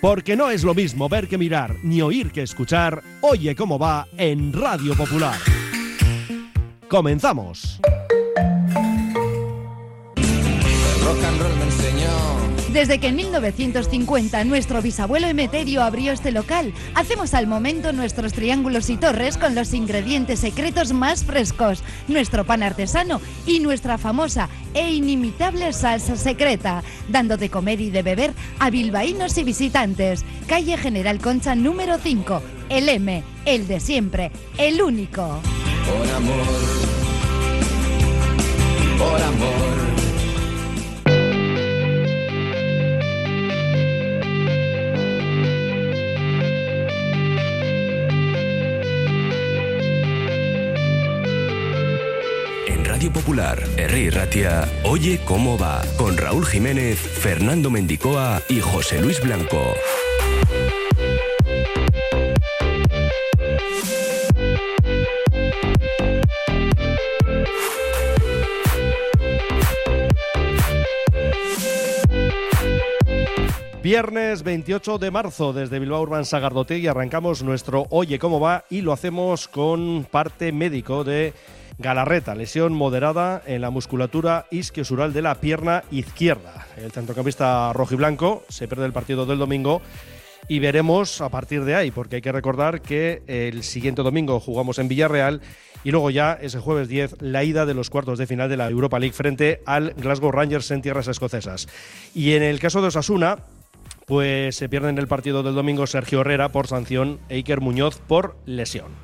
Porque no es lo mismo ver que mirar, ni oír que escuchar. Oye cómo va en Radio Popular. ¡Comenzamos! El rock and roll me enseñó. Desde que en 1950 nuestro bisabuelo Emeterio abrió este local, hacemos al momento nuestros triángulos y torres con los ingredientes secretos más frescos, nuestro pan artesano y nuestra famosa e inimitable salsa secreta, dando de comer y de beber a bilbaínos y visitantes. Calle General Concha número 5, el M, el de siempre, el único. Por amor, por amor. Radio Popular, Herri Ratia, Oye cómo va, con Raúl Jiménez, Fernando Mendicoa y José Luis Blanco. Viernes 28 de marzo, desde Bilbao Urban Sagardotegui arrancamos nuestro Oye cómo va y lo hacemos con parte médico de Galarreta, lesión moderada en la musculatura isquiosural de la pierna izquierda. El centrocampista rojiblanco se pierde el partido del domingo y veremos a partir de ahí, porque hay que recordar que el siguiente domingo jugamos en Villarreal y luego ya ese jueves 10 la ida de los cuartos de final de la Europa League frente al Glasgow Rangers en tierras escocesas. Y en el caso de Osasuna, pues se pierde en el partido del domingo Sergio Herrera por sanción e Iker Muñoz por lesión.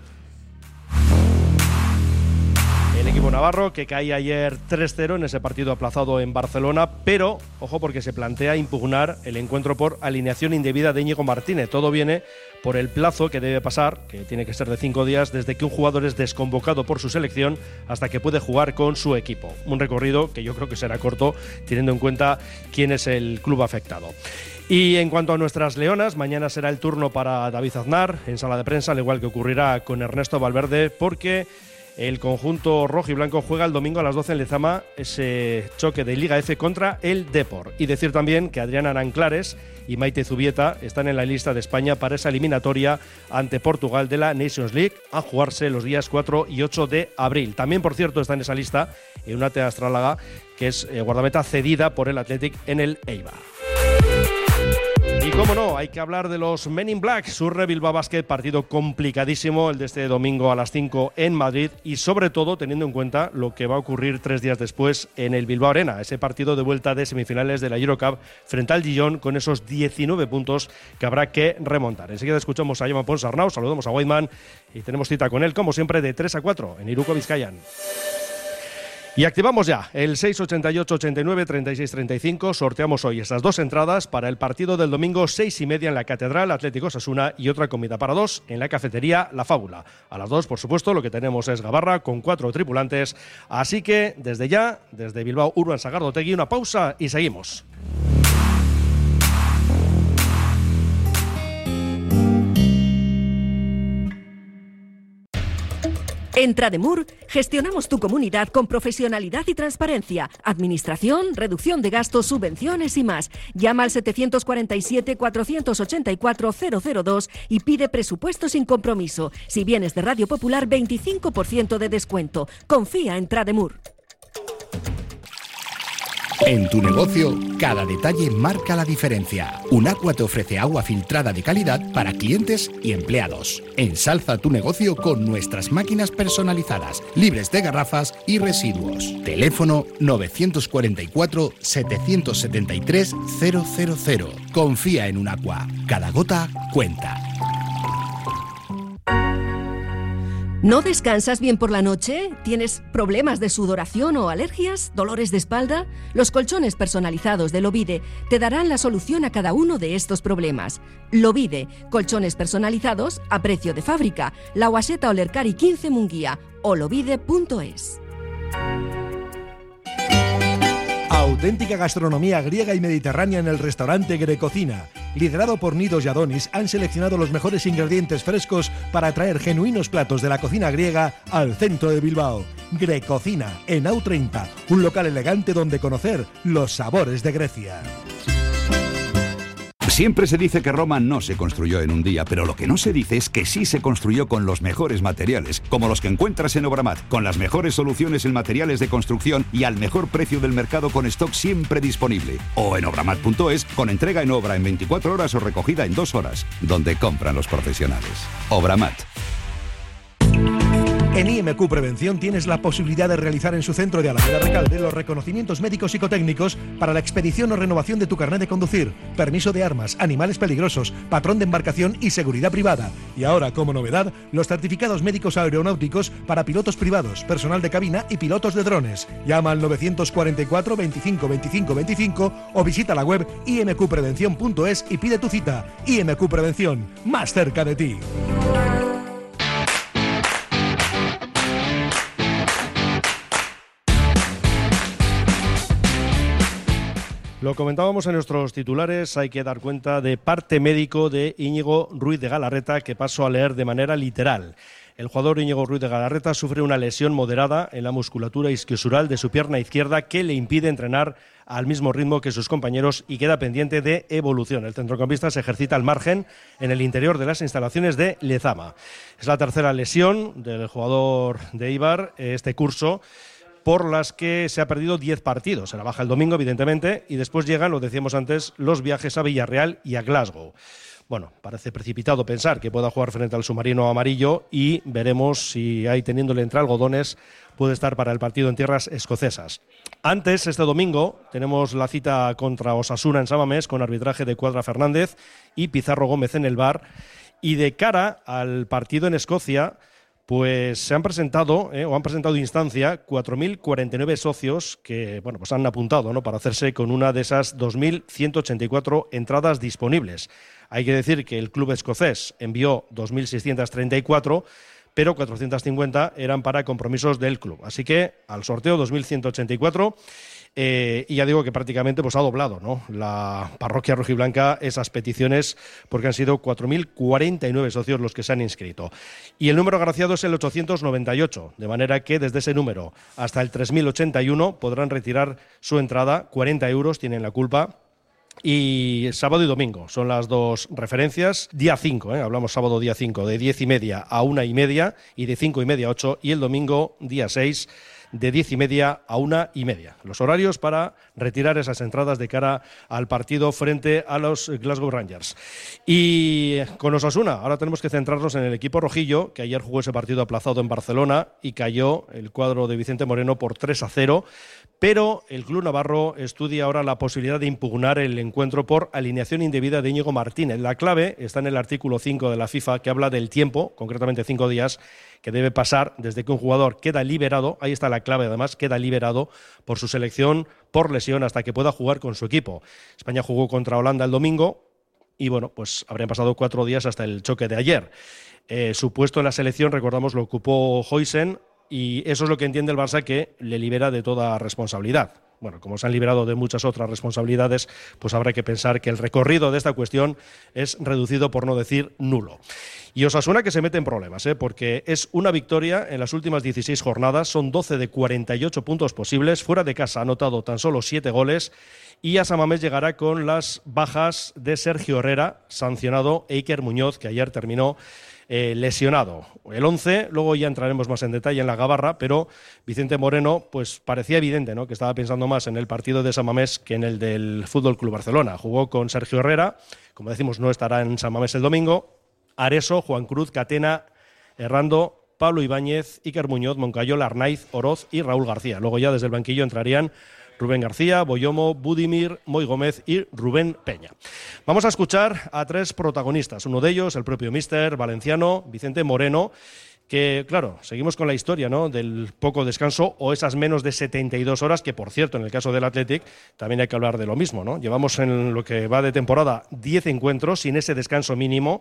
El equipo navarro que caía ayer 3-0 en ese partido aplazado en Barcelona, pero ojo porque se plantea impugnar el encuentro por alineación indebida de Íñigo Martínez. Todo viene por el plazo que debe pasar, que tiene que ser de 5 días, desde que un jugador es desconvocado por su selección hasta que puede jugar con su equipo. Un recorrido que yo creo que será corto, teniendo en cuenta quién es el club afectado. Y en cuanto a nuestras leonas, mañana será el turno para David Aznar en sala de prensa, al igual que ocurrirá con Ernesto Valverde, porque el conjunto rojo y blanco juega el domingo a las 12 en Lezama ese choque de Liga F contra el Depor. Y decir también que Adriana Aranclares y Maite Zubieta están en la lista de España para esa eliminatoria ante Portugal de la Nations League a jugarse los días 4 y 8 de abril. También, por cierto, está en esa lista Eunate Astrálaga, que es guardameta cedida por el Athletic en el Eibar. Y cómo no, hay que hablar de los Men in Black, Surre Bilbao Basket, partido complicadísimo el de este domingo a las 5 en Madrid y sobre todo teniendo en cuenta lo que va a ocurrir 3 días después en el Bilbao Arena, ese partido de vuelta de semifinales de la Eurocup frente al Gijón con esos 19 puntos que habrá que remontar. Enseguida escuchamos a Joan Ponsarnau, saludamos a Whiteman y tenemos cita con él como siempre de 3 a 4 en Iruko Bizkaian. Y activamos ya el 688-89-36-35. Sorteamos hoy esas 2 entradas para el partido del domingo 6:30 en la Catedral Atlético Osasuna y otra comida para 2 en la cafetería La Fábula. A las 2, por supuesto, lo que tenemos es gabarra con 4 tripulantes. Así que desde ya, desde Bilbao Urban Sagardotegui, una pausa y seguimos. En Trademur gestionamos tu comunidad con profesionalidad y transparencia, administración, reducción de gastos, subvenciones y más. Llama al 747-484-002 y pide presupuesto sin compromiso. Si vienes de Radio Popular, 25% de descuento. Confía en Trademur. En tu negocio, cada detalle marca la diferencia. Unaqua te ofrece agua filtrada de calidad para clientes y empleados. Ensalza tu negocio con nuestras máquinas personalizadas, libres de garrafas y residuos. Teléfono 944-773-000. Confía en Unaqua. Cada gota cuenta. ¿No descansas bien por la noche? ¿Tienes problemas de sudoración o alergias? ¿Dolores de espalda? Los colchones personalizados de Lovide te darán la solución a cada uno de estos problemas. Lovide, colchones personalizados a precio de fábrica. La Guaseta Olercari 15 Munguía o lovide.es. Auténtica gastronomía griega y mediterránea en el restaurante Grecocina. Liderado por Nidos y Adonis, han seleccionado los mejores ingredientes frescos para traer genuinos platos de la cocina griega al centro de Bilbao. Grecocina, en AU30, un local elegante donde conocer los sabores de Grecia. Siempre se dice que Roma no se construyó en un día, pero lo que no se dice es que sí se construyó con los mejores materiales, como los que encuentras en Obramat, con las mejores soluciones en materiales de construcción y al mejor precio del mercado con stock siempre disponible. O en obramat.es, con entrega en obra en 24 horas o recogida en 2 horas, donde compran los profesionales. Obramat. En IMQ Prevención tienes la posibilidad de realizar en su centro de Alameda Recalde los reconocimientos médicos psicotécnicos para la expedición o renovación de tu carnet de conducir, permiso de armas, animales peligrosos, patrón de embarcación y seguridad privada. Y ahora, como novedad, los certificados médicos aeronáuticos para pilotos privados, personal de cabina y pilotos de drones. Llama al 944 25 25 25 o visita la web imqprevención.es y pide tu cita. IMQ Prevención, más cerca de ti. Lo comentábamos en nuestros titulares, hay que dar cuenta de parte médico de Íñigo Ruiz de Galarreta, que paso a leer de manera literal. El jugador Íñigo Ruiz de Galarreta sufre una lesión moderada en la musculatura isquiosural de su pierna izquierda que le impide entrenar al mismo ritmo que sus compañeros y queda pendiente de evolución. El centrocampista se ejercita al margen en el interior de las instalaciones de Lezama. Es la tercera lesión del jugador de Eibar este curso, por las que se ha perdido 10 partidos. Se la baja el domingo, evidentemente, y después llegan, lo decíamos antes, los viajes a Villarreal y a Glasgow. Bueno, parece precipitado pensar que pueda jugar frente al submarino amarillo y veremos si ahí, teniéndole entre algodones, puede estar para el partido en tierras escocesas. Antes, este domingo, tenemos la cita contra Osasuna en San Mamés con arbitraje de Cuadra Fernández y Pizarro Gómez en el VAR. Y de cara al partido en Escocia, pues se han presentado han presentado instancia 4.049 socios que pues han apuntado, ¿no?, para hacerse con una de esas 2.184 entradas disponibles. Hay que decir que el club escocés envió 2.634, pero 450 eran para compromisos del club. Así que al sorteo 2.184. Y ya digo que prácticamente ha doblado, ¿no?, la parroquia rojiblanca esas peticiones, porque han sido 4.049 socios los que se han inscrito. Y el número agraciado es el 898, de manera que desde ese número hasta el 3.081 podrán retirar su entrada, 40 euros, tienen la culpa. Y sábado y domingo son las dos referencias. Día 5, hablamos sábado día 5, de 10:30 a 1:30 y de 5:30 a 8. Y el domingo día 6, de 10:30 a 1:30. Los horarios para retirar esas entradas de cara al partido frente a los Glasgow Rangers. Y con Osasuna, ahora tenemos que centrarnos en el equipo rojillo, que ayer jugó ese partido aplazado en Barcelona y cayó el cuadro de Vicente Moreno por 3-0. Pero el club navarro estudia ahora la posibilidad de impugnar el encuentro por alineación indebida de Íñigo Martínez. La clave está en el artículo 5 de la FIFA, que habla del tiempo, concretamente 5 días, que debe pasar desde que un jugador queda liberado, ahí está la clave además, queda liberado por su selección por lesión hasta que pueda jugar con su equipo. España jugó contra Holanda el domingo y pues habrían pasado 4 días hasta el choque de ayer. Su puesto en la selección, recordamos, lo ocupó Huijsen, y eso es lo que entiende el Barça, que le libera de toda responsabilidad. Bueno, como se han liberado de muchas otras responsabilidades, pues habrá que pensar que el recorrido de esta cuestión es reducido, por no decir nulo. Y Osasuna que se mete en problemas, porque es una victoria en las últimas 16 jornadas, son 12 de 48 puntos posibles, fuera de casa ha anotado tan solo 7 goles, y a San Mamés llegará con las bajas de Sergio Herrera, sancionado, e Iker Muñoz, que ayer terminó lesionado. El 11, luego ya entraremos más en detalle en la gabarra, pero Vicente Moreno pues parecía evidente, ¿no?, que estaba pensando más en el partido de San Mamés que en el del Fútbol Club Barcelona. Jugó con Sergio Herrera, como decimos, no estará en San Mamés el domingo. Areso, Juan Cruz, Catena, Errando, Pablo Ibáñez, Iker Muñoz, Moncayola, Arnaiz, Oroz y Raúl García. Luego ya desde el banquillo entrarían Rubén García, Boyomo, Budimir, Moy Gómez y Rubén Peña. Vamos a escuchar a 3 protagonistas, uno de ellos el propio míster valenciano, Vicente Moreno, que claro, seguimos con la historia, ¿no?, del poco descanso o esas menos de 72 horas, que por cierto en el caso del Athletic también hay que hablar de lo mismo, ¿no? Llevamos en lo que va de temporada 10 encuentros sin ese descanso mínimo.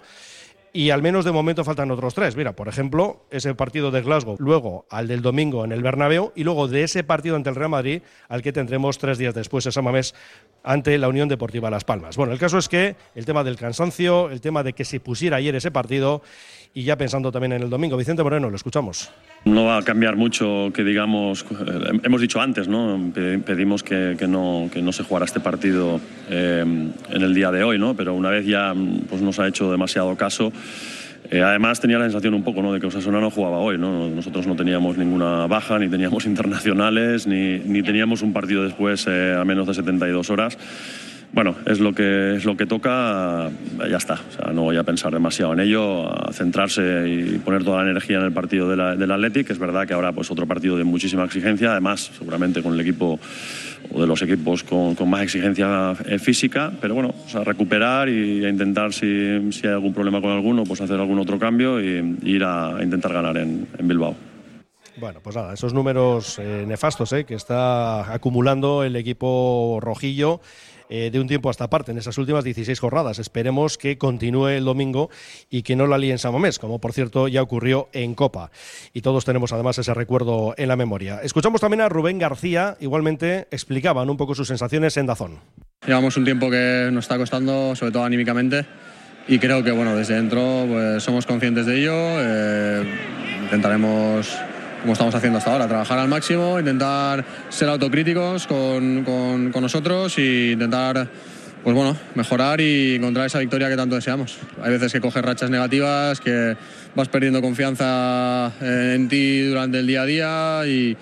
Y al menos de momento faltan otros 3. Mira, por ejemplo, ese partido de Glasgow, luego al del domingo en el Bernabéu y luego de ese partido ante el Real Madrid al que tendremos 3 días después en San Mamés ante la Unión Deportiva Las Palmas. Bueno, el caso es que el tema del cansancio, el tema de que se pusiera ayer ese partido y ya pensando también en el domingo. Vicente Moreno, lo escuchamos. No va a cambiar mucho que digamos, hemos dicho antes, ¿no? Pedimos que no se jugara este partido en el día de hoy, ¿no? Pero una vez ya pues nos ha hecho demasiado caso. Además tenía la sensación un poco, ¿no?, de que Osasuna no jugaba hoy, ¿no? Nosotros no teníamos ninguna baja, ni teníamos internacionales, ni teníamos un partido después a menos de 72 horas. Bueno, es lo que toca, ya está. O sea, no voy a pensar demasiado en ello, a centrarse y poner toda la energía en el partido del Athletic. Es verdad que ahora pues otro partido de muchísima exigencia, además seguramente con el equipo o de los equipos con más exigencia física, pero bueno, o sea, recuperar y a intentar, si hay algún problema con alguno, pues hacer algún otro cambio y ir a intentar ganar en Bilbao. Bueno, pues nada, esos números nefastos que está acumulando el equipo rojillo de un tiempo a esta parte, en esas últimas 16 jornadas. Esperemos que continúe el domingo y que no la líe en San Mamés, como por cierto ya ocurrió en Copa. Y todos tenemos además ese recuerdo en la memoria. Escuchamos también a Rubén García, igualmente explicaban un poco sus sensaciones en DAZN. Llevamos un tiempo que nos está costando, sobre todo anímicamente, y creo que bueno, desde dentro pues, somos conscientes de ello. Intentaremos, como estamos haciendo hasta ahora, trabajar al máximo, intentar ser autocríticos con nosotros e intentar pues bueno, mejorar y encontrar esa victoria que tanto deseamos. Hay veces que coges rachas negativas, que vas perdiendo confianza en ti durante el día a día y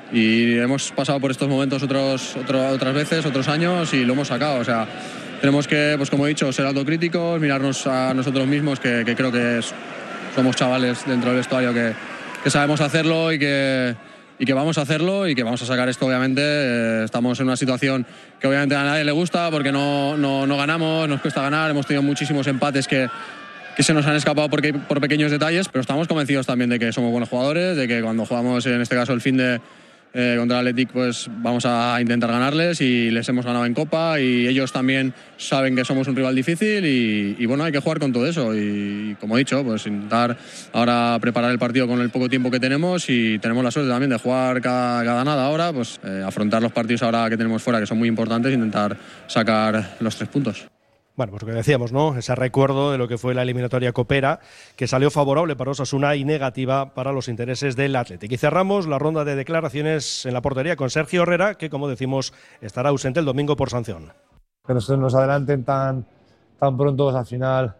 hemos pasado por estos momentos otras veces, otros años y lo hemos sacado. O sea, tenemos que, pues como he dicho, ser autocríticos, mirarnos a nosotros mismos, que creo que somos chavales dentro del vestuario que sabemos hacerlo y que vamos a hacerlo y que vamos a sacar esto, obviamente. Estamos en una situación que obviamente a nadie le gusta porque no ganamos, nos cuesta ganar, hemos tenido muchísimos empates que se nos han escapado por pequeños detalles, pero estamos convencidos también de que somos buenos jugadores, de que cuando jugamos, en este caso el fin de contra el Athletic, pues vamos a intentar ganarles y les hemos ganado en Copa y ellos también saben que somos un rival difícil y bueno, hay que jugar con todo eso y como he dicho, pues intentar ahora preparar el partido con el poco tiempo que tenemos y tenemos la suerte también de jugar cada nada ahora, pues afrontar los partidos ahora que tenemos fuera, que son muy importantes, e intentar sacar los 3 puntos. Bueno, pues lo que decíamos, ¿no? Ese recuerdo de lo que fue la eliminatoria copera, que salió favorable para Osasuna y negativa para los intereses del Athletic. Y cerramos la ronda de declaraciones en la portería con Sergio Herrera, que, como decimos, estará ausente el domingo por sanción. Que nos adelanten tan pronto, al final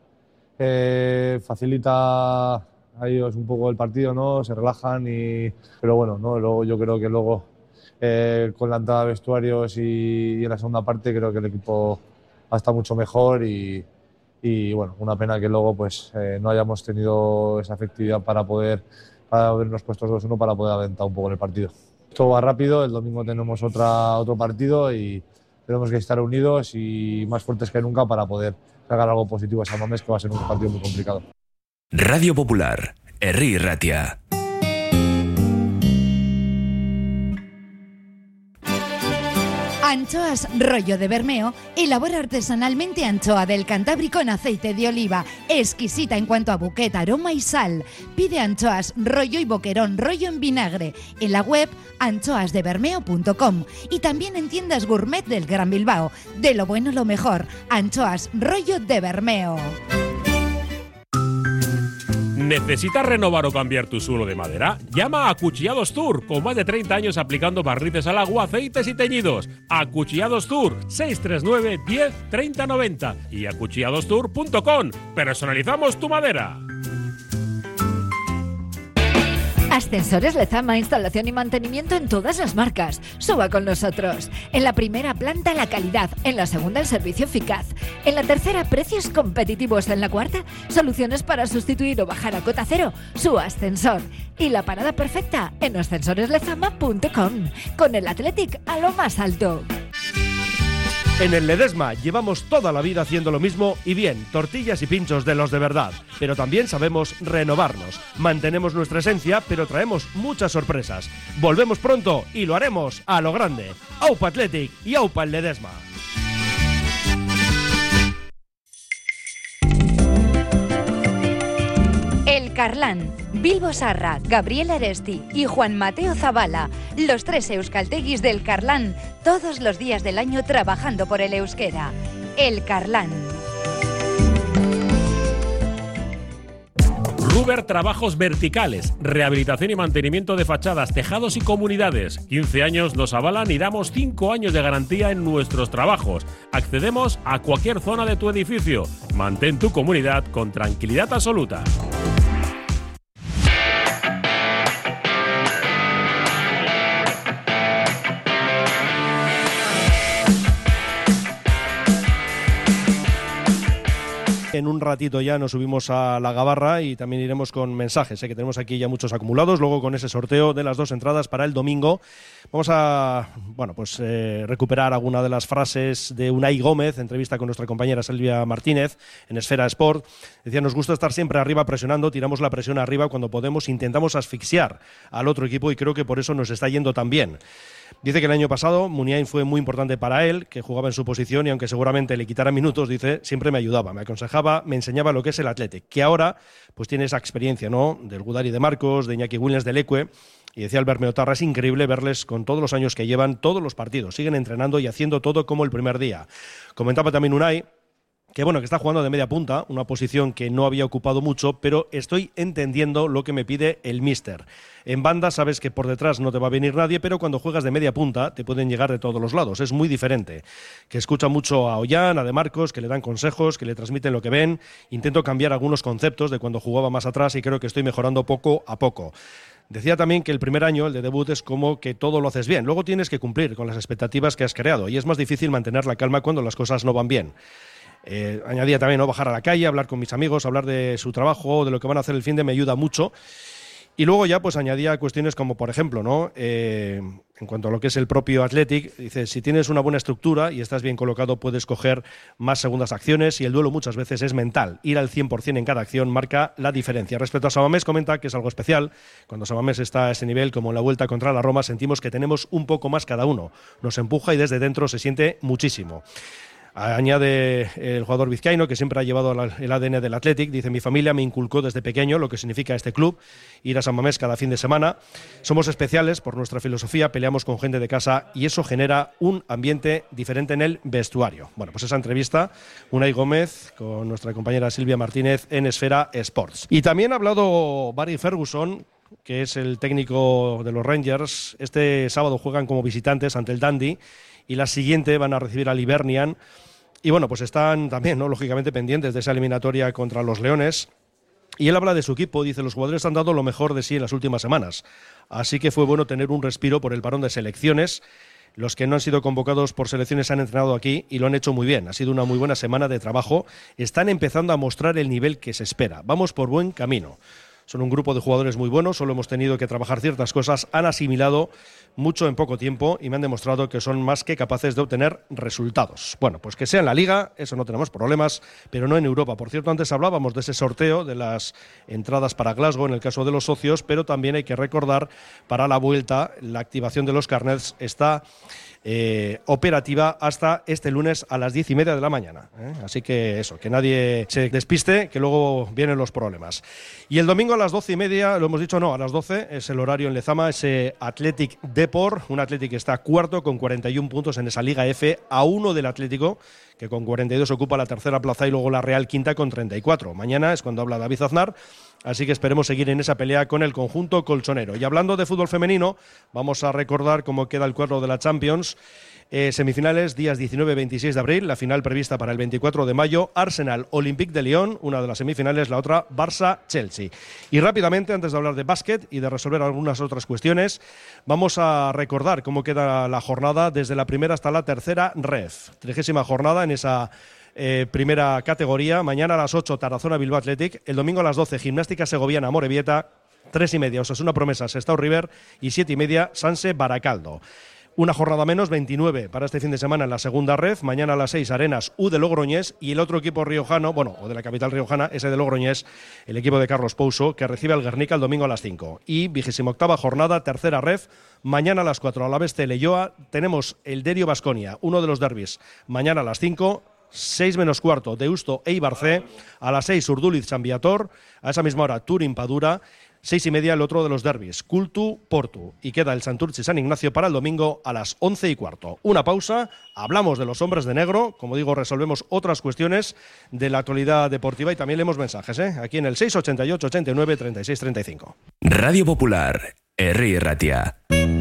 facilita a ellos un poco el partido, ¿no? Se relajan, pero bueno, ¿no? Luego, yo creo que luego con la entrada de vestuarios y en la segunda parte creo que el equipo va a estar mucho mejor y bueno, una pena que luego pues no hayamos tenido esa efectividad para habernos puesto 2-1 para poder aventar un poco en el partido. Todo va rápido, el domingo tenemos otro partido y tenemos que estar unidos y más fuertes que nunca para poder sacar algo positivo a San Mamés, que va a ser un partido muy complicado. Radio Popular, Herri Ratia. Anchoas Rollo de Bermeo elabora artesanalmente anchoa del Cantábrico en aceite de oliva, exquisita en cuanto a buquet, aroma y sal. Pide anchoas rollo y boquerón rollo en vinagre en la web anchoasdebermeo.com y también en tiendas gourmet del Gran Bilbao. De lo bueno lo mejor, Anchoas Rollo de Bermeo. ¿Necesitas renovar o cambiar tu suelo de madera? Llama a Acuchillados Tour, con más de 30 años aplicando barnices al agua, aceites y teñidos. Acuchillados Tour, 639 10 30 90 y acuchilladostour.com. Personalizamos tu madera. Ascensores Lezama, instalación y mantenimiento en todas las marcas. Suba con nosotros. En la primera planta la calidad, en la segunda el servicio eficaz, en la tercera precios competitivos, en la cuarta soluciones para sustituir o bajar a cota cero su ascensor. Y la parada perfecta en ascensoreslezama.com, con el Athletic a lo más alto. En el Ledesma llevamos toda la vida haciendo lo mismo y bien, tortillas y pinchos de los de verdad, pero también sabemos renovarnos. Mantenemos nuestra esencia, pero traemos muchas sorpresas. Volvemos pronto y lo haremos a lo grande. Aupa Athletic y Aupa el Ledesma. El Carlán, Bilbo Sarra, Gabriel Aresti y Juan Mateo Zabala, los 3 euskalteguis del Carlán, todos los días del año trabajando por el euskera. El Carlán. Gruber Trabajos Verticales, rehabilitación y mantenimiento de fachadas, tejados y comunidades. 15 años nos avalan y damos 5 años de garantía en nuestros trabajos. Accedemos a cualquier zona de tu edificio. Mantén tu comunidad con tranquilidad absoluta. En un ratito ya nos subimos a la gabarra y también iremos con mensajes, que tenemos aquí ya muchos acumulados. Luego con ese sorteo de las 2 entradas para el domingo vamos a recuperar alguna de las frases de Unai Gómez, entrevista con nuestra compañera Silvia Martínez en Esfera Sport. Decía, nos gusta estar siempre arriba presionando, tiramos la presión arriba cuando podemos, intentamos asfixiar al otro equipo y creo que por eso nos está yendo tan bien. Dice que el año pasado Muniain fue muy importante para él, que jugaba en su posición y aunque seguramente le quitara minutos, dice, siempre me ayudaba, me aconsejaba, me enseñaba lo que es el Athletic, que ahora pues tiene esa experiencia, ¿no? Del Gudari de Marcos, de Iñaki Williams, del Leque. Y decía Albert Meotarra, es increíble verles con todos los años que llevan, todos los partidos, siguen entrenando y haciendo todo como el primer día. Comentaba también Unai que está jugando de media punta, una posición que no había ocupado mucho, pero estoy entendiendo lo que me pide el míster. En banda sabes que por detrás no te va a venir nadie, pero cuando juegas de media punta te pueden llegar de todos los lados, es muy diferente. Que escucha mucho a Ollán, a De Marcos, que le dan consejos, que le transmiten lo que ven. Intento cambiar algunos conceptos de cuando jugaba más atrás y creo que estoy mejorando poco a poco. Decía también que el primer año, el de debut, es como que todo lo haces bien. Luego tienes que cumplir con las expectativas que has creado y es más difícil mantener la calma cuando las cosas no van bien. Añadía también, bajar a la calle, hablar con mis amigos, hablar de su trabajo, de lo que van a hacer el finde, me ayuda mucho. Y luego ya pues añadía cuestiones como, por ejemplo, en cuanto a lo que es el propio Athletic, dice, si tienes una buena estructura y estás bien colocado, puedes coger más segundas acciones y el duelo muchas veces es mental. Ir al 100% en cada acción marca la diferencia. Respecto a Samamés, comenta que es algo especial. Cuando Samamés está a ese nivel, como en la vuelta contra la Roma, sentimos que tenemos un poco más cada uno. Nos empuja y desde dentro se siente muchísimo. Añade el jugador vizcaíno, que siempre ha llevado el ADN del Athletic. Dice, mi familia me inculcó desde pequeño lo que significa este club, ir a San Mamés cada fin de semana. Somos especiales por nuestra filosofía, peleamos con gente de casa y eso genera un ambiente diferente en el vestuario. Bueno, pues esa entrevista, Unai Gómez, con nuestra compañera Silvia Martínez en Esfera Sports. Y también ha hablado Barry Ferguson, que es el técnico de los Rangers. Este sábado juegan como visitantes ante el Dundee y la siguiente van a recibir al Hibernian. Y pues están también, lógicamente, pendientes de esa eliminatoria contra los Leones. Y él habla de su equipo, dice, los jugadores han dado lo mejor de sí en las últimas semanas. Así que fue bueno tener un respiro por el parón de selecciones. Los que no han sido convocados por selecciones han entrenado aquí y lo han hecho muy bien. Ha sido una muy buena semana de trabajo. Están empezando a mostrar el nivel que se espera. Vamos por buen camino. Son un grupo de jugadores muy buenos, solo hemos tenido que trabajar ciertas cosas, han asimilado mucho en poco tiempo y me han demostrado que son más que capaces de obtener resultados. Bueno, pues que sea en la Liga, eso no tenemos problemas, pero no en Europa. Por cierto, antes hablábamos de ese sorteo de las entradas para Glasgow en el caso de los socios, pero también hay que recordar para la vuelta, la activación de los carnets está operativa hasta este lunes a las 10:30 de la mañana. Así que eso, que nadie se despiste, que luego vienen los problemas. Y el domingo a las 12:30, lo hemos dicho, no, a las 12 es el horario en Lezama, ese Athletic Depor, un Athletic que está cuarto con 41 puntos en esa Liga F, a 1 del Atlético, que con 42 ocupa la tercera plaza, y luego la Real quinta con 34. Mañana es cuando habla David Aznar, así que esperemos seguir en esa pelea con el conjunto colchonero. Y hablando de fútbol femenino, vamos a recordar cómo queda el cuadro de la Champions. Semifinales, días 19-26 de abril, la final prevista para el 24 de mayo, Arsenal-Olympique de Lyon, una de las semifinales, la otra Barça-Chelsea. Y rápidamente, antes de hablar de básquet y de resolver algunas otras cuestiones, vamos a recordar cómo queda la jornada desde la primera hasta la tercera ref. 30ª jornada en esa primera categoría. Mañana a las 8, Tarazona Bilbao Athletic. El domingo a las 12, Gimnástica Segoviana Amorebieta. 3:30, Osasuna Promesa, Sestao River. Y 7:30, Sanse Baracaldo. Una jornada menos, 29 para este fin de semana en la segunda ref. Mañana a las 6, Arenas U de Logroñés. Y el otro equipo riojano, o de la capital riojana, ese de Logroñés, el equipo de Carlos Pouso, que recibe al Guernica el domingo a las 5. Y 28ª jornada, tercera ref. Mañana a las 4, Alavés Leioa. Tenemos el Derio Baskonia, uno de los derbis. Mañana a las 5. 6 menos cuarto, Deusto Eibar C. A las 6, Urduliz San Viator. A esa misma hora, Turín Padura. 6:30 el otro de los derbis, Cultu-Portu. Y queda el Santurtzi-San Ignacio para el domingo a las 11:15. Una pausa, hablamos de los hombres de negro, como digo, resolvemos otras cuestiones de la actualidad deportiva y también leemos mensajes, aquí en el 688 89 36 35. Radio Popular, Herri Ratia.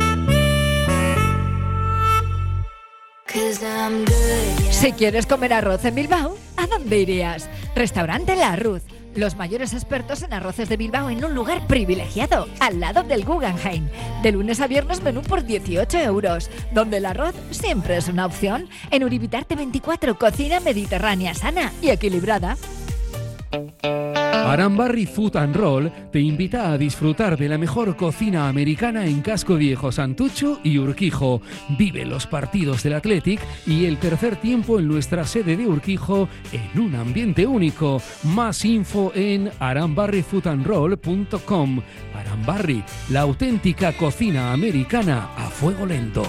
Si quieres comer arroz en Bilbao, ¿a dónde irías? Restaurante La Arruz. Los mayores expertos en arroces de Bilbao en un lugar privilegiado, al lado del Guggenheim. De lunes a viernes menú por 18 €, donde el arroz siempre es una opción. En Uribitarte 24, cocina mediterránea sana y equilibrada. Arambarri Food and Roll te invita a disfrutar de la mejor cocina americana en Casco Viejo, Santucho y Urquijo. Vive los partidos del Athletic y el tercer tiempo en nuestra sede de Urquijo en un ambiente único. Más info en arambarrifoodandroll.com. Arambarri, la auténtica cocina americana a fuego lento.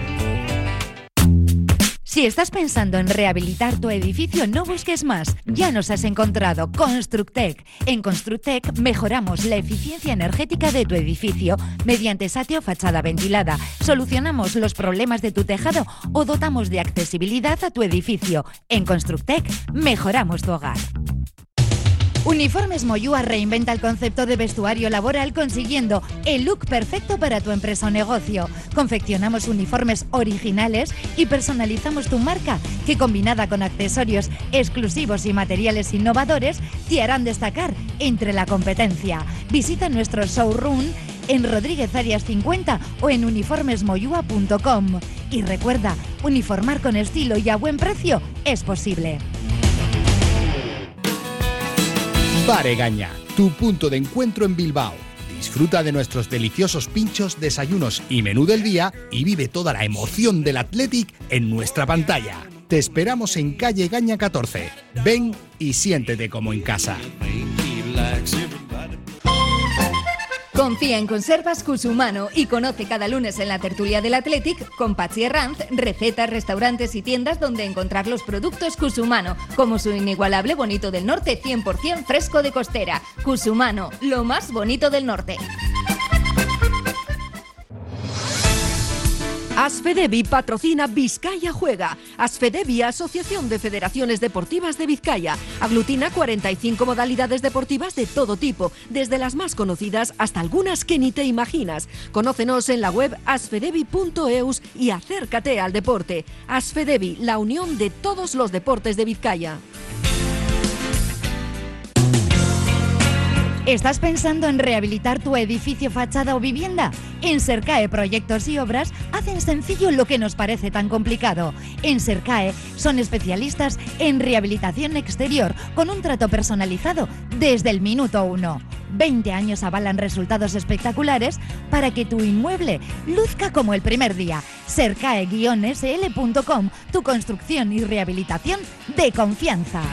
Si estás pensando en rehabilitar tu edificio, no busques más. Ya nos has encontrado Constructec. En Constructec mejoramos la eficiencia energética de tu edificio mediante satio fachada ventilada. Solucionamos los problemas de tu tejado o dotamos de accesibilidad a tu edificio. En Constructec mejoramos tu hogar. Uniformes Moyúa reinventa el concepto de vestuario laboral consiguiendo el look perfecto para tu empresa o negocio. Confeccionamos uniformes originales y personalizamos tu marca, que combinada con accesorios exclusivos y materiales innovadores te harán destacar entre la competencia. Visita nuestro showroom en Rodríguez Arias 50 o en uniformesmoyua.com. Y recuerda, uniformar con estilo y a buen precio es posible. Bar Egaña, tu punto de encuentro en Bilbao. Disfruta de nuestros deliciosos pinchos, desayunos y menú del día y vive toda la emoción del Athletic en nuestra pantalla. Te esperamos en calle Egaña 14. Ven y siéntete como en casa. Confía en Conservas Cusumano y conoce cada lunes en la tertulia del Athletic con Patxi Herranz recetas, restaurantes y tiendas donde encontrar los productos Cusumano, como su inigualable bonito del norte 100% fresco de costera. Cusumano, lo más bonito del norte. Asfedevi patrocina Vizcaya Juega. Asfedevi, Asociación de Federaciones Deportivas de Vizcaya. Aglutina 45 modalidades deportivas de todo tipo, desde las más conocidas hasta algunas que ni te imaginas. Conócenos en la web asfedevi.eus y acércate al deporte. Asfedevi, la unión de todos los deportes de Vizcaya. ¿Estás pensando en rehabilitar tu edificio, fachada o vivienda? En Sercae Proyectos y Obras hacen sencillo lo que nos parece tan complicado. En Sercae son especialistas en rehabilitación exterior con un trato personalizado desde el minuto 1. 20 años avalan resultados espectaculares para que tu inmueble luzca como el primer día. Sercae-sl.com, tu construcción y rehabilitación de confianza.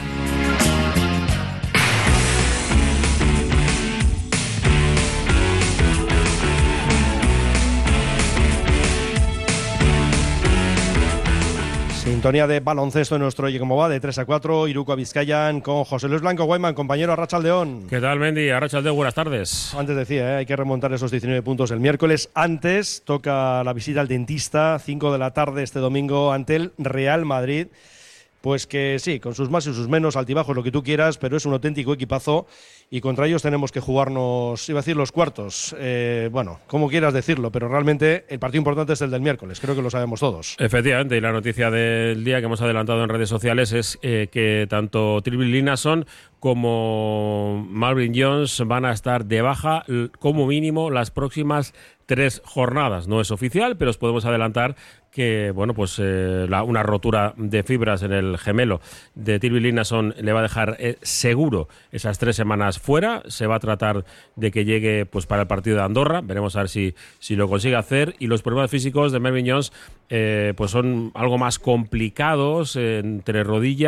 Sintonía de baloncesto en nuestro Oye Cómo Va, de 3 a 4, Iruko Vizcayan con José Luis Blanco Guayman, compañero Arratsaldeón. ¿Qué tal, Mendy? Arratsaldeón, buenas tardes. Antes decía, hay que remontar esos 19 puntos el miércoles. Antes toca la visita al dentista, 5 de la tarde este domingo ante el Real Madrid. Pues que sí, con sus más y sus menos, altibajos, lo que tú quieras, pero es un auténtico equipazo y contra ellos tenemos que jugarnos, iba a decir los cuartos, bueno, como quieras decirlo, pero realmente el partido importante es el del miércoles, creo que lo sabemos todos. Efectivamente, y la noticia del día que hemos adelantado en redes sociales es que tanto Tyrell Linnason como Marvin Jones van a estar de baja como mínimo las próximas 3 jornadas. No es oficial, pero os podemos adelantar que bueno, pues una rotura de fibras en el gemelo de Tyrell Linnason le va a dejar seguro esas 3 semanas fuera. Se va a tratar de que llegue pues para el partido de Andorra. Veremos a ver si lo consigue hacer. Y los problemas físicos de Marvin Jones pues son algo más complicados entre rodilla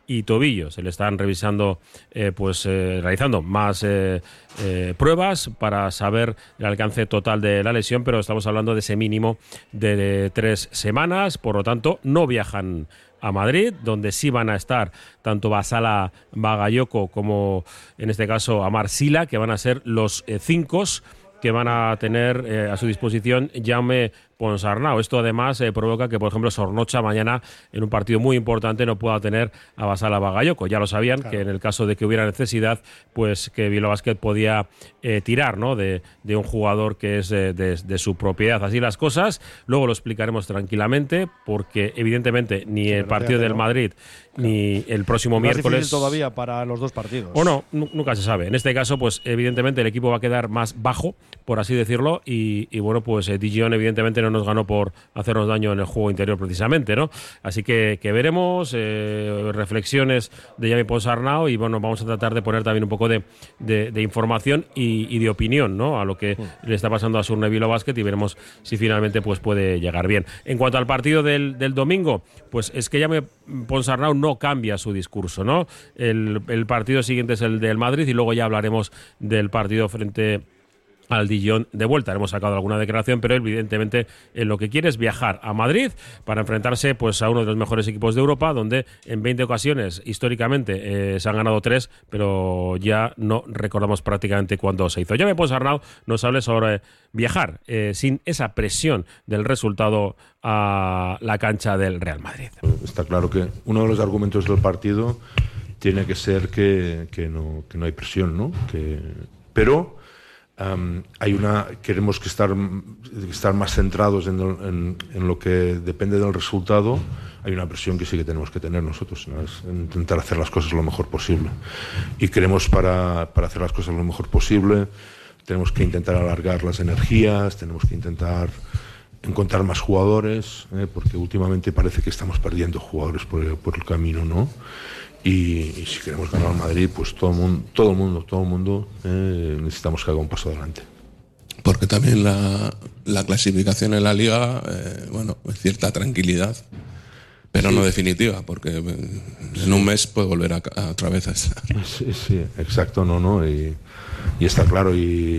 y tobillo. Se le están revisando, realizando más pruebas para saber el alcance total de la lesión, pero estamos hablando de ese mínimo de 3 semanas, por lo tanto no viajan a Madrid, donde sí van a estar tanto Vasala Bagayoko como en este caso Amar Sila, que van a ser los 5 que van a tener a su disposición Jaume Ponsarnau. Esto además provoca que, por ejemplo, Zornocha mañana en un partido muy importante no pueda tener a Vasala Bagayoko. Ya lo sabían, claro, que en el caso de que hubiera necesidad, pues que Bilbao Basket podía tirar, ¿no?, de un jugador que es de su propiedad. Así las cosas, luego lo explicaremos tranquilamente, porque evidentemente ni el partido del Madrid ni el próximo miércoles... Es difícil todavía para los dos partidos. O no, nunca se sabe. En este caso, pues evidentemente el equipo va a quedar más bajo, por así decirlo, y bueno, pues Dijon evidentemente no nos ganó por hacernos daño en el juego interior precisamente, ¿no? Así que veremos reflexiones de Jaume Ponsarnau y bueno, vamos a tratar de poner también un poco de información y de opinión, ¿no?, a lo que le está pasando a Surne Bilbao Basket, y veremos si finalmente pues puede llegar bien. En cuanto al partido del domingo, pues es que Jaume Ponsarnau no cambia su discurso, ¿no? El partido siguiente es el del Madrid y luego ya hablaremos del partido frente al Dijon de vuelta. Hemos sacado alguna declaración, pero evidentemente lo que quiere es viajar a Madrid para enfrentarse pues a uno de los mejores equipos de Europa, donde en 20 ocasiones históricamente se han ganado 3, pero ya no recordamos prácticamente cuándo se hizo. Jaume Ponsarnau nos habla sobre viajar sin esa presión del resultado a la cancha del Real Madrid. Está claro que uno de los argumentos del partido tiene que ser que no hay presión, ¿no? Pero queremos que estar más centrados en lo que depende del resultado. Hay una presión que sí que tenemos que tener nosotros, ¿no? Es intentar hacer las cosas lo mejor posible, y queremos para hacer las cosas lo mejor posible tenemos que intentar alargar las energías, tenemos que intentar encontrar más jugadores, porque últimamente parece que estamos perdiendo jugadores por el camino, ¿no? Y si queremos ganar al Madrid, pues todo el mundo necesitamos que haga un paso adelante. Porque también la clasificación en la Liga, es cierta tranquilidad, pero sí, no definitiva, porque en un mes puede volver otra vez a estar. Sí, exacto, y está claro, y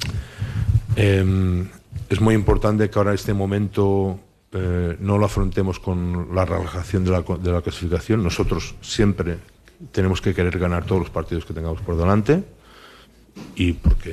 es muy importante que ahora este momento no lo afrontemos con la relajación de la clasificación. Nosotros siempre tenemos que querer ganar todos los partidos que tengamos por delante, y porque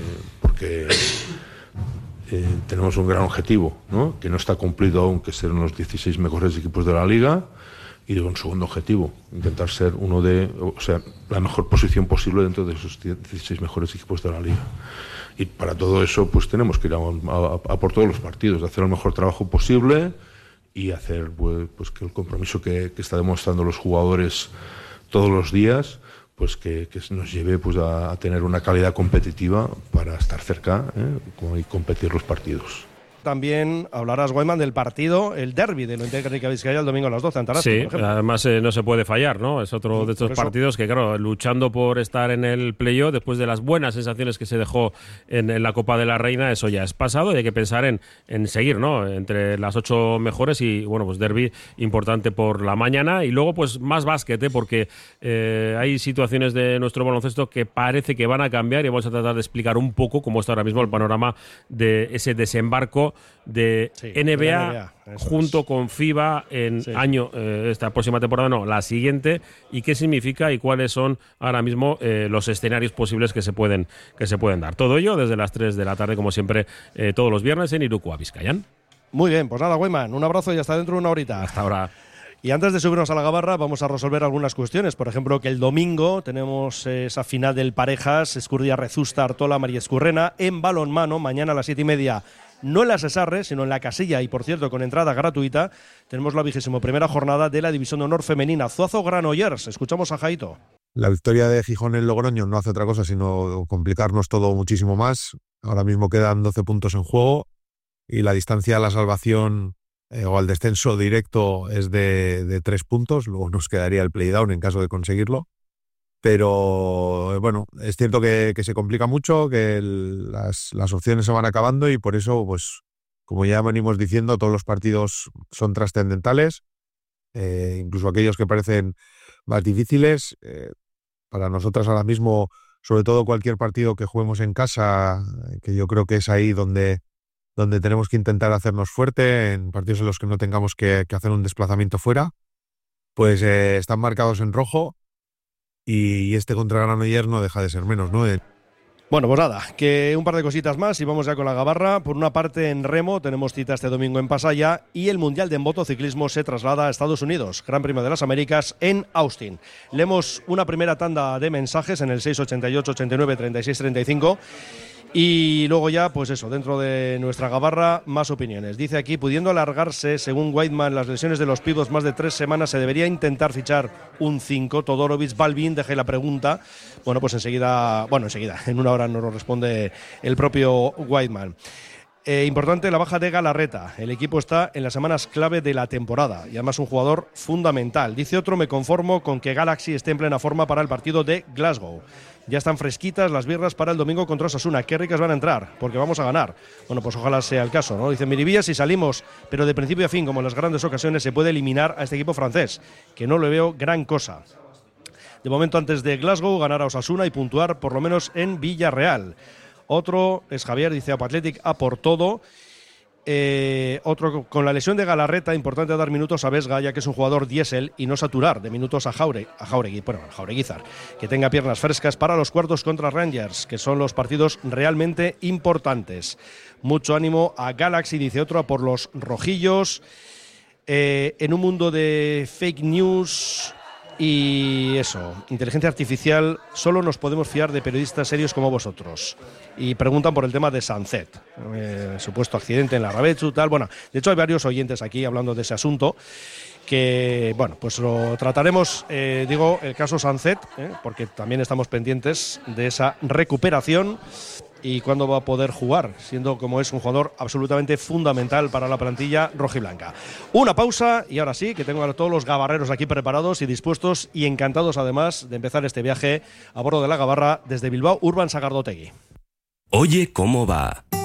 tenemos un gran objetivo, ¿no?, que no está cumplido aún, que ser unos 16 mejores equipos de la Liga, y un segundo objetivo, intentar ser la mejor posición posible dentro de esos 16 mejores equipos de la Liga. Y para todo eso pues tenemos que ir a por todos los partidos, hacer el mejor trabajo posible y hacer pues que el compromiso que está demostrando los jugadores todos los días, pues que nos lleve pues a tener una calidad competitiva para estar cerca y competir los partidos. También hablarás, Guayman, del partido, el derbi de Lointec Vizcaya el domingo a las 12 en Tarasco. Sí, además no se puede fallar, ¿no? Es otro de estos partidos que, claro, luchando por estar en el playoff, después de las buenas sensaciones que se dejó en la Copa de la Reina, eso ya es pasado y hay que pensar en seguir, ¿no?, entre las 8 mejores y, bueno, pues derbi importante por la mañana y luego, pues, más básquet, porque hay situaciones de nuestro baloncesto que parece que van a cambiar y vamos a tratar de explicar un poco cómo está ahora mismo el panorama de ese desembarco de NBA junto con FIBA en esta próxima temporada, no, la siguiente, y qué significa y cuáles son ahora mismo los escenarios posibles que se pueden dar. Todo ello desde las 3 de la tarde, como siempre, todos los viernes en Irukoa, Vizcayan. Muy bien, pues nada, Guayman, un abrazo y hasta dentro de una horita. Hasta ahora. Y antes de subirnos a la gabarra, vamos a resolver algunas cuestiones. Por ejemplo, que el domingo tenemos esa final del Parejas, Escurdia Rezusta, Artola, María Escurrena, en balonmano, mañana a las 7:30. No en la Sesarre, sino en la Casilla, y por cierto, con entrada gratuita, tenemos la 21ª jornada de la División de Honor Femenina. Zuazo Granollers, escuchamos a Jaito. La victoria de Gijón en Logroño no hace otra cosa sino complicarnos todo muchísimo más. Ahora mismo quedan 12 puntos en juego y la distancia a la salvación o al descenso directo es de 3 puntos. Luego nos quedaría el playdown en caso de conseguirlo. Pero bueno, es cierto que se complica mucho, que las opciones se van acabando y por eso, pues como ya venimos diciendo, todos los partidos son trascendentales, incluso aquellos que parecen más difíciles. Para nosotras ahora mismo, sobre todo cualquier partido que juguemos en casa, que yo creo que es ahí donde tenemos que intentar hacernos fuerte, en partidos en los que no tengamos que hacer un desplazamiento fuera, pues están marcados en rojo, y este contra Granollers no deja de ser menos, ¿no? Bueno, pues nada, que un par de cositas más y vamos ya con la gabarra. Por una parte, en remo tenemos cita este domingo en Pasaia y el Mundial de Motociclismo se traslada a Estados Unidos, Gran Premio de las Américas en Austin. Leemos una primera tanda de mensajes en el 688 89 36 35 y luego ya, pues eso, dentro de nuestra gabarra, más opiniones. Dice aquí, pudiendo alargarse, según Weidman, las lesiones de los pivots más de 3 semanas, se debería intentar fichar un 5. Todorovic, Balvin, dejé la pregunta. Bueno, pues enseguida, en una hora nos lo responde el propio Weidman. Importante la baja de Galarreta. El equipo está en las semanas clave de la temporada y además un jugador fundamental. Dice otro, me conformo con que Galaxy esté en plena forma para el partido de Glasgow. Ya están fresquitas las birras para el domingo contra Osasuna. Qué ricas van a entrar, porque vamos a ganar. Bueno, pues ojalá sea el caso, ¿no? Dice Miribilla, si salimos, pero de principio a fin, como en las grandes ocasiones, se puede eliminar a este equipo francés, que no le veo gran cosa. De momento, antes de Glasgow, ganar a Osasuna y puntuar por lo menos en Villarreal. Otro es Javier, dice Athletic a por todo. Otro, con la lesión de Galarreta, importante dar minutos a Vesga, ya que es un jugador diésel, y no saturar de minutos a Jaureguizar, que tenga piernas frescas para los cuartos contra Rangers, que son los partidos realmente importantes. Mucho ánimo a Galaxy, dice otro, a por los rojillos. En un mundo de fake news y eso, inteligencia artificial, solo nos podemos fiar de periodistas serios como vosotros. Y preguntan por el tema de Sancet, supuesto accidente en la Rabetsu, tal. Bueno, de hecho hay varios oyentes aquí hablando de ese asunto, que bueno, pues lo trataremos, el caso Sancet, porque también estamos pendientes de esa recuperación y cuándo va a poder jugar, siendo como es un jugador absolutamente fundamental para la plantilla rojiblanca. Una pausa y ahora sí, que tengo a todos los gabarreros aquí preparados y dispuestos y encantados además de empezar este viaje a bordo de la gabarra desde Bilbao, Urban Sagardotegui. Oye, ¿cómo va?